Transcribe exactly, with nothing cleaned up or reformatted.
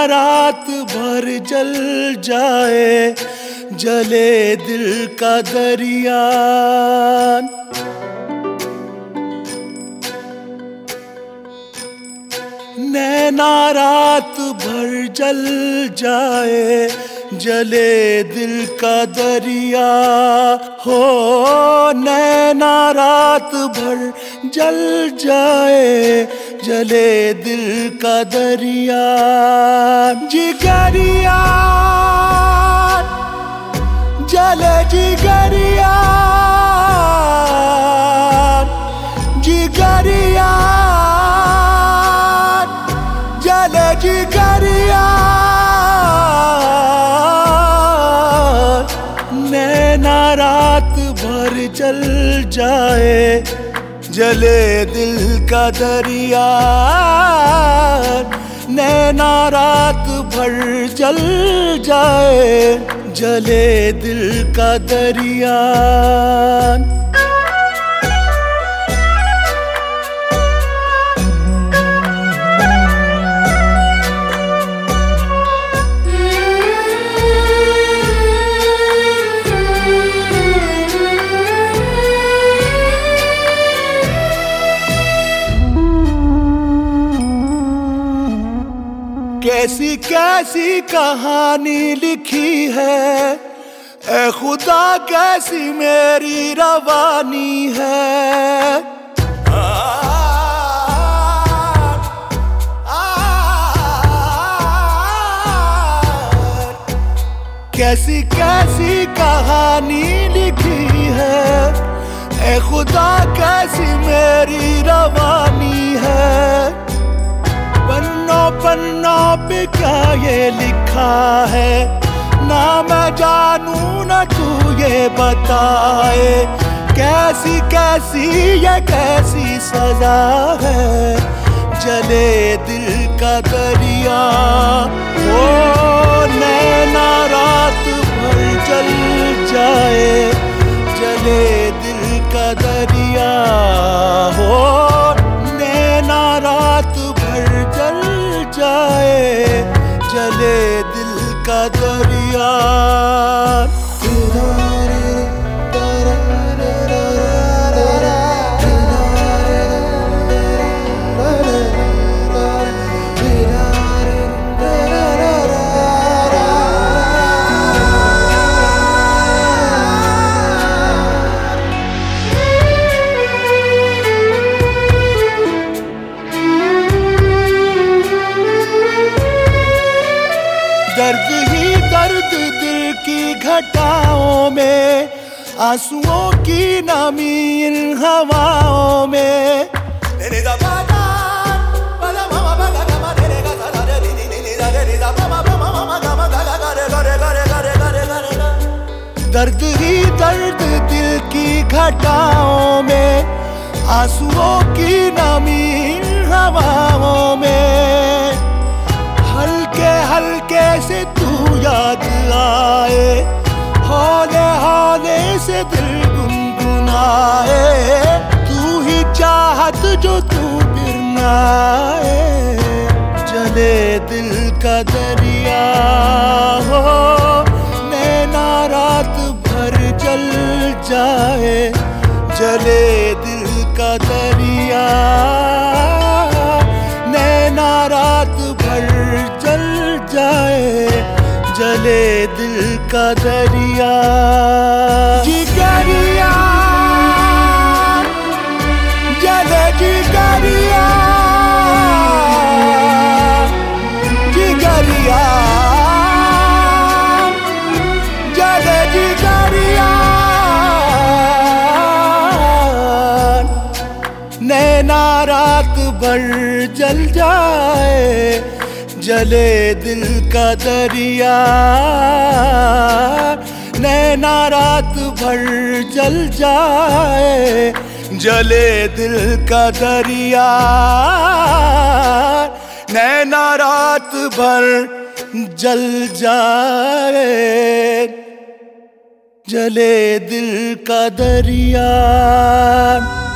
रात भर जल जाए, जले दिल का दरिया। नैना रात भर जल जाए, जले दिल का दरिया। हो नैना रात भर जल जाए, जले दिल का दरिया। जिगरिया जले जिगरिया, जिगरिया जले जिगरिया। नैना रात भर जल जाए, जले दिल का दरिया। नैना रात भर जल जाए, जले दिल का दरिया। कैसी कैसी कहानी लिखी है, ऐ खुदा कैसी मेरी रवानी है। आ, आ, कैसी कैसी कहानी लिखी है, ऐ खुदा कैसी मेरी रवानी है। पन्नों पन्नों पे क्या ये लिखा है, ना मैं जानू न तू ये बताए। कैसी कैसी ये कैसी सजा है, जले दिल का दरिया। ओ नैना रात भर जल जाए, जले दिल का दरिया। हो नैना रात भर जल जाए, जले दिल का दरिया। दर्द ही दर्द दिल की घटाओं में, आंसुओं की नमी इन हवाओं में। दर्द ही दर्द दिल की घटाओं में, आंसुओं की नमी इन हवाओं में। हल्के हल्के से तू याद आए, हौले हौले से दिल गुनगुनाए। तू ही चाहत जो तू फिर ना आए, जले दिल का दरिया। हो नैना रात भर जल जाए, जले दिल का दरिया। नैना रात भर जल जाए, जले दिल का दरिया। जिगरिया जले जिगरिया, जिगरिया जले जिगरिया। नैना रात भर जल जाए, जले दिल का दरिया। नैना रात भर जल जाए, जले दिल का दरिया। नैना रात भर जल जाए, जले दिल का दरिया।